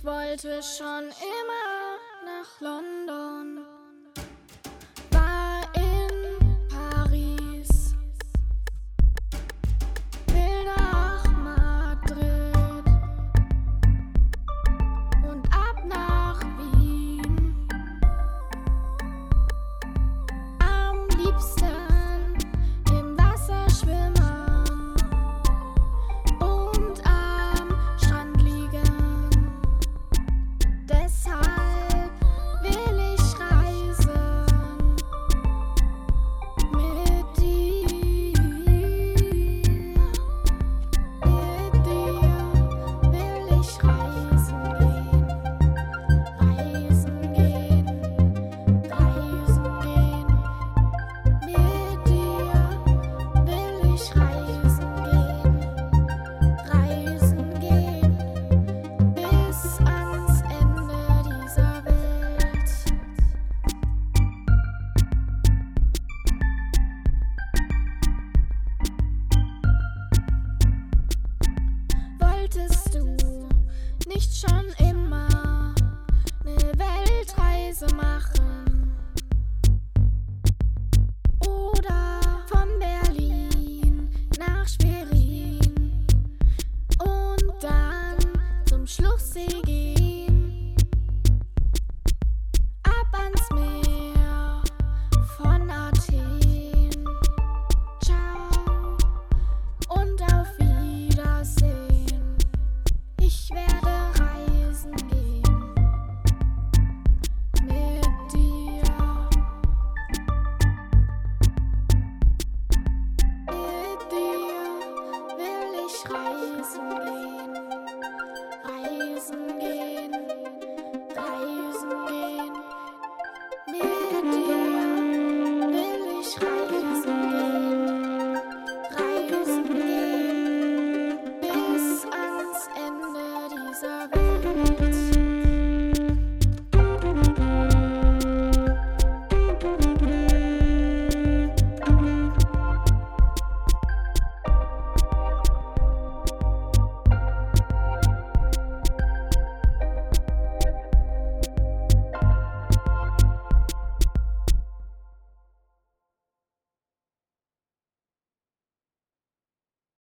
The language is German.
wollte schon immer nach London, war in Paris, will nach Madrid und ab nach Wien. Am liebsten im Wasser schwimmen und am Strand liegen. Deshalb will ich reisen mit dir. Mit dir will ich reisen gehen, reisen gehen, reisen gehen. Mit dir will ich reisen gehen, bis ans Ende dieser Welt. Wolltest du nicht schon immer eine Weltreise machen? Oder von Berlin nach Schwerin und dann zum Schluchsee gehen, ab ans Meer von Athen. Ciao und auf Wiedersehen. Ich werde reisen gehen mit dir. Mit dir will ich reisen gehen, reisen gehen, reisen gehen. Mit dir will ich reisen gehen, bis ans Ende dieser Welt.